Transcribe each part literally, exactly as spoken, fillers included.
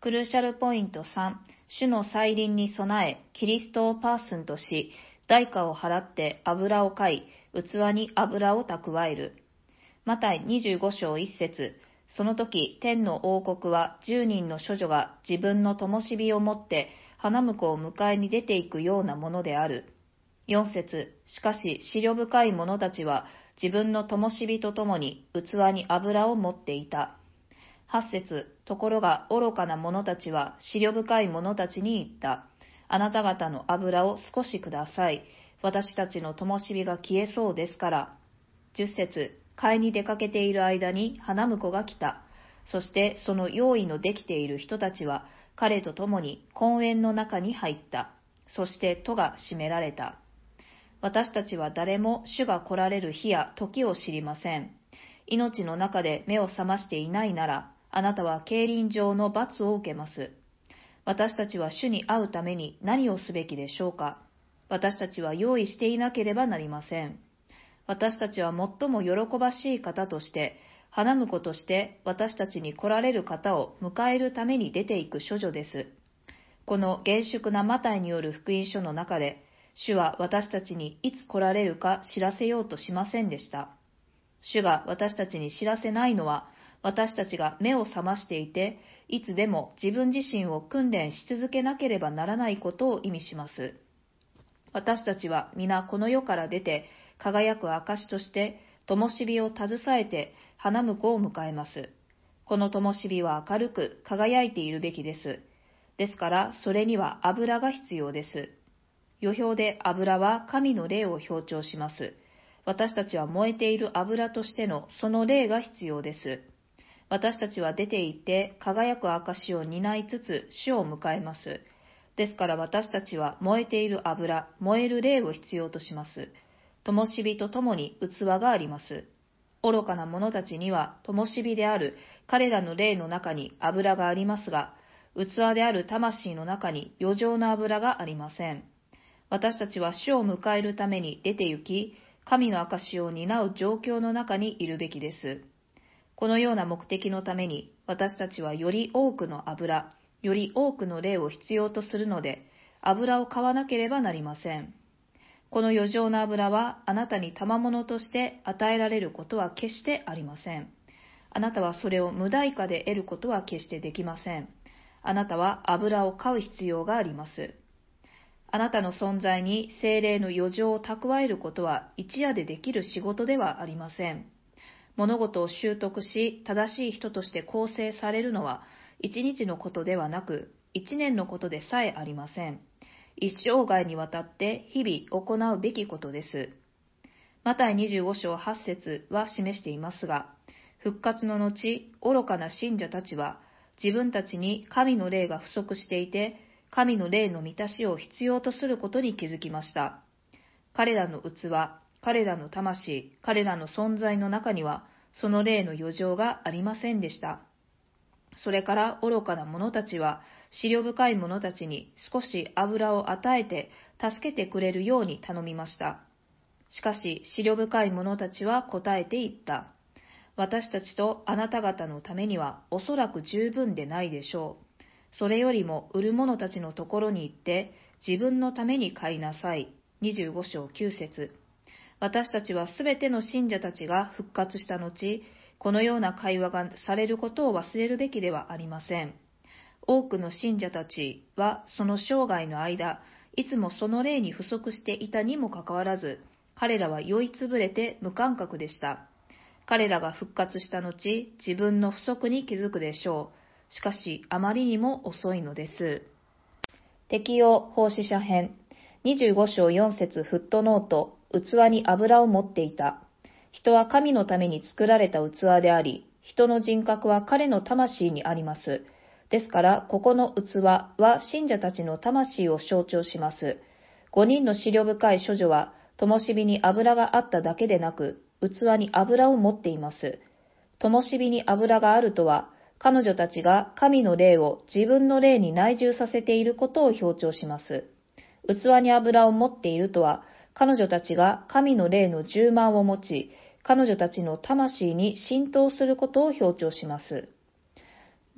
クルーシャルポイントさん、主の再臨に備え、キリストをパーソンとし、代価を払って油を買い、器に油を蓄える。マタイにじゅうご章いち節、その時、天の王国は十人の処女が自分の灯火を持って花婿を迎えに出ていくようなものである。よん節、しかし、思慮深い者たちは自分の灯火とともに器に油を持っていた。はち節、ところが愚かな者たちは思慮深い者たちに言った。あなた方の油を少しください。私たちの灯火が消えそうですから。じゅっ節、買いに出かけている間に花婿が来た。そしてその用意のできている人たちは彼と共に婚宴の中に入った。そして戸が閉められた。私たちは誰も主が来られる日や時を知りません。命の中で目を覚ましていないなら、あなたは競輪場の罰を受けます。私たちは主に会うために何をすべきでしょうか。私たちは用意していなければなりません。私たちは最も喜ばしい方として、花婿として私たちに来られる方を迎えるために出ていく処女です。この厳粛なマタイによる福音書の中で、主は私たちにいつ来られるか知らせようとしませんでした。主が私たちに知らせないのは、私たちが目を覚ましていて、いつでも自分自身を訓練し続けなければならないことを意味します。私たちは皆この世から出て、輝く証として、灯火を携えて花婿を迎えます。この灯火は明るく輝いているべきです。ですから、それには油が必要です。予表で油は神の霊を表彰します。私たちは燃えている油としてのその霊が必要です。私たちは出て行って輝く証を担いつつ主を迎えます。ですから私たちは燃えている油、燃える霊を必要とします。灯火とともに器があります。愚かな者たちには灯火である彼らの霊の中に油がありますが、器である魂の中に余剰な油がありません。私たちは主を迎えるために出て行き、神の証を担う状況の中にいるべきです。このような目的のために、私たちはより多くの油、より多くの霊を必要とするので、油を買わなければなりません。この余剰な油はあなたに賜物として与えられることは決してありません。あなたはそれを無代価で得ることは決してできません。あなたは油を買う必要があります。あなたの存在に聖霊の余剰を蓄えることは一夜でできる仕事ではありません。物事を習得し、正しい人として構成されるのは一日のことではなく、一年のことでさえありません。一生涯にわたって日々行うべきことです。マタイにじゅうご章はち節は示していますが、復活の後、愚かな信者たちは自分たちに神の霊が不足していて、神の霊の満たしを必要とすることに気づきました。彼らの器、彼らの魂、彼らの存在の中には、その霊の余剰がありませんでした。それから愚かな者たちは、思慮深い者たちに少し油を与えて助けてくれるように頼みました。しかし、思慮深い者たちは答えて言った。私たちとあなた方のためにはおそらく十分でないでしょう。それよりも売る者たちのところに行って自分のために買いなさい。にじゅうご章きゅう節。私たちはすべての信者たちが復活した後、このような会話がされることを忘れるべきではありません。多くの信者たちはその生涯の間、いつもその霊に不足していたにもかかわらず、彼らは酔いつぶれて無感覚でした。彼らが復活した後、自分の不足に気づくでしょう。しかし、あまりにも遅いのです。適用奉仕者編にじゅうご章よん節フットノート、器に油を持っていた。人は神のために作られた器であり、人の人格は彼の魂にあります。ですから、ここの器は信者たちの魂を象徴します。五人の思慮深い処女は、灯火に油があっただけでなく、器に油を持っています。灯火に油があるとは、彼女たちが神の霊を自分の霊に内住させていることを強調します。器に油を持っているとは、彼女たちが神の霊の充満を持ち、彼女たちの魂に浸透することを強調します。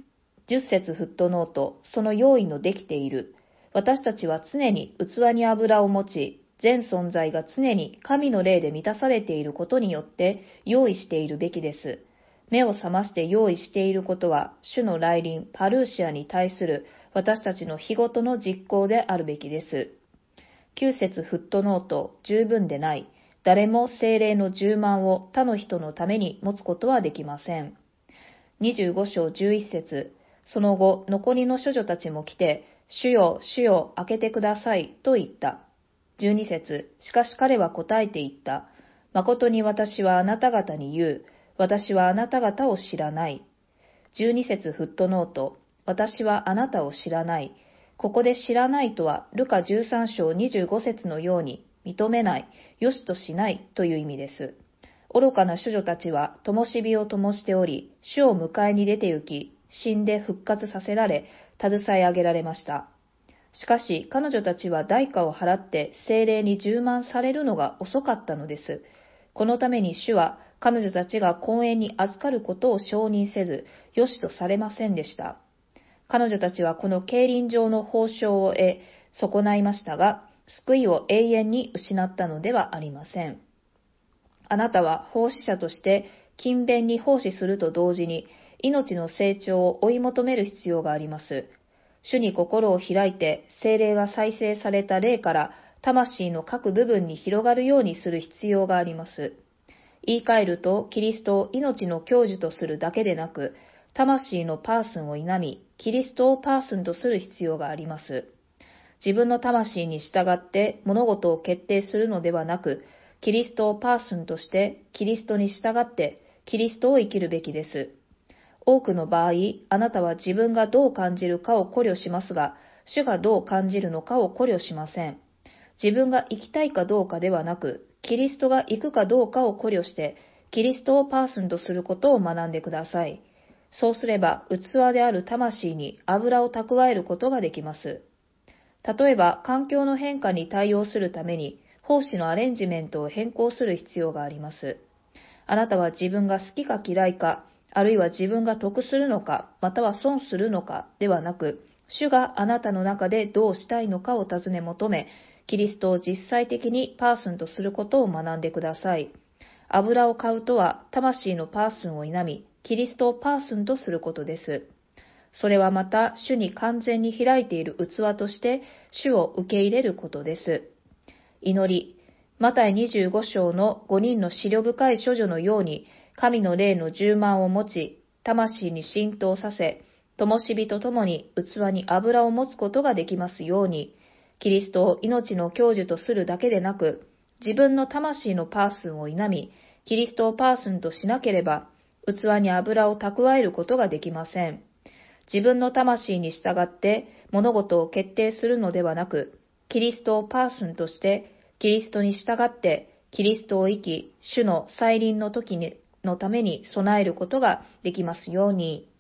じゅっ節フットノート、その用意のできている。私たちは常に器に油を持ち、全存在が常に神の霊で満たされていることによって用意しているべきです。目を覚まして用意していることは、主の来臨、パルーシアに対する私たちの日ごとの実行であるべきです。きゅう節フットノート、十分でない。誰も聖霊の充満を他の人のために持つことはできません。にじゅうご章じゅういち節、その後、残りの処女たちも来て、主よ、主よ、開けてください、と言った。じゅうに節、しかし彼は答えて言った。誠に私はあなた方に言う。私はあなた方を知らない。じゅうに節フットノート、私はあなたを知らない。ここで知らないとは、ルカじゅうさん章にじゅうご節のように、認めない、よしとしないという意味です。愚かな処女たちは、灯火を灯しており、主を迎えに出て行き、死んで復活させられ、携え上げられました。しかし、彼女たちは代価を払って聖霊に充満されるのが遅かったのです。このために主は、彼女たちが婚宴に預かることを承認せず、よしとされませんでした。彼女たちはこの競輪場の報酬を得、損ないましたが、救いを永遠に失ったのではありません。あなたは奉仕者として勤勉に奉仕すると同時に、命の成長を追い求める必要があります。主に心を開いて、聖霊が再生された霊から魂の各部分に広がるようにする必要があります。言い換えると、キリストを命の享受とするだけでなく、魂のパーソンを否み、キリストをパーソンとする必要があります。自分の魂に従って物事を決定するのではなく、キリストをパーソンとして、キリストに従って、キリストを生きるべきです。多くの場合、あなたは自分がどう感じるかを考慮しますが、主がどう感じるのかを考慮しません。自分が生きたいかどうかではなく、キリストが行くかどうかを考慮して、キリストをパーソンとすることを学んでください。そうすれば、器である魂に油を蓄えることができます。例えば、環境の変化に対応するために、奉仕のアレンジメントを変更する必要があります。あなたは自分が好きか嫌いか、あるいは自分が得するのか、または損するのかではなく、主があなたの中でどうしたいのかを尋ね求め、キリストを実際的にパーソンとすることを学んでください。油を買うとは、魂のパーソンを否み、キリストをパーソンとすることです。それはまた、主に完全に開いている器として、主を受け入れることです。祈り。マタイにじゅうご章のごにんの思慮深い処女のように、神の霊の充満を持ち、魂に浸透させ、灯火とともに器に油を持つことができますように、キリストを命の享受とするだけでなく、自分の魂のパーソンを否み、キリストをパーソンとしなければ、器に油を蓄えることができません。自分の魂に従って物事を決定するのではなく、キリストをパーソンとして、キリストに従って、キリストを生き、主の再臨の時にのために備えることができますように。